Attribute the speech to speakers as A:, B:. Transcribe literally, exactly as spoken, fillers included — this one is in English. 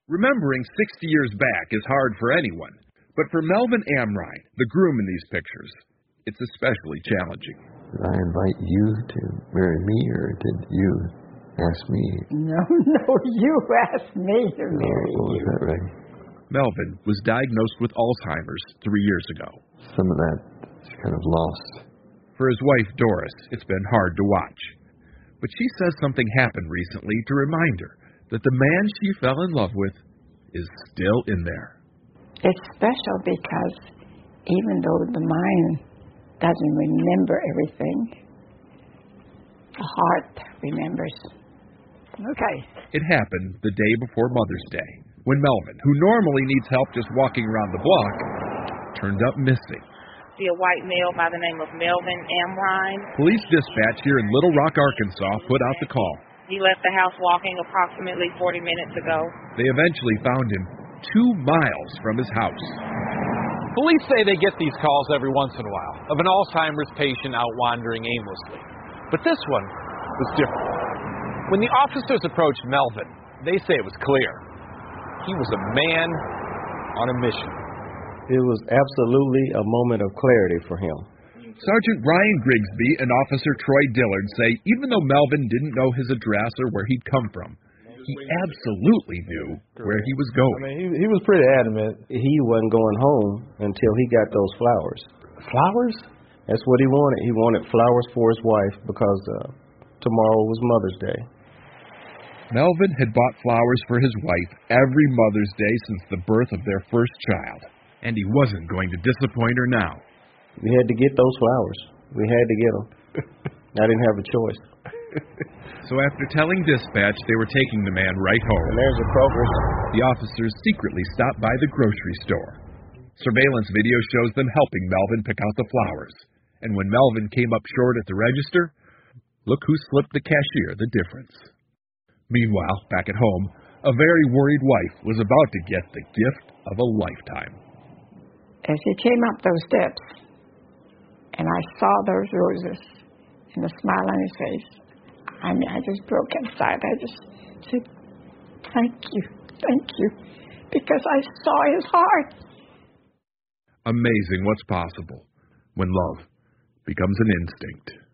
A: Remembering sixty years back is hard for anyone, but for Melvin Amrine, the groom in these pictures, it's especially challenging.
B: Did I invite you to marry me, or did you ask me?
C: No, no, you asked me to marry
B: oh,
C: you.
B: Is that right?
A: Melvin was diagnosed with Alzheimer's three years ago.
B: Some of that is kind of lost.
A: For his wife, Doris, it's been hard to watch. But she says something happened recently to remind her that the man she fell in love with is still in there.
C: It's special because even though the mind doesn't remember everything, the heart remembers. Okay.
A: It happened the day before Mother's Day, when Melvin, who normally needs help just walking around the block, turned up missing.
D: See a white male by the name of Melvin Amrine.
A: Police dispatch here in Little Rock, Arkansas, put out the call.
D: He left the house walking approximately forty minutes ago.
A: They eventually found him two miles from his house.
E: Police say they get these calls every once in a while of an Alzheimer's patient out wandering aimlessly. But this one was different. When the officers approached Melvin, they say it was clear. He was a man on a mission.
F: It was absolutely a moment of clarity for him.
A: Sergeant Brian Grigsby and Officer Troy Dillard say even though Melvin didn't know his address or where he'd come from, he absolutely knew where he was going.
F: I mean, he, he was pretty adamant he wasn't going home until he got those flowers.
E: Flowers?
F: That's what he wanted. He wanted flowers for his wife because uh, tomorrow was Mother's Day.
A: Melvin had bought flowers for his wife every Mother's Day since the birth of their first child, and he wasn't going to disappoint her now.
F: We had to get those flowers. We had to get them. I didn't have a choice.
A: So after telling dispatch they were taking the man right home,
F: and there's a Kroger's.
A: The officers secretly stopped by the grocery store. Surveillance video shows them helping Melvin pick out the flowers. And when Melvin came up short at the register, look who slipped the cashier the difference. Meanwhile, back at home, a very worried wife was about to get the gift of a lifetime.
C: As he came up those steps, and I saw those roses and the smile on his face, I mean, I just broke inside. I just said, thank you, thank you, because I saw his heart.
A: Amazing what's possible when love becomes an instinct.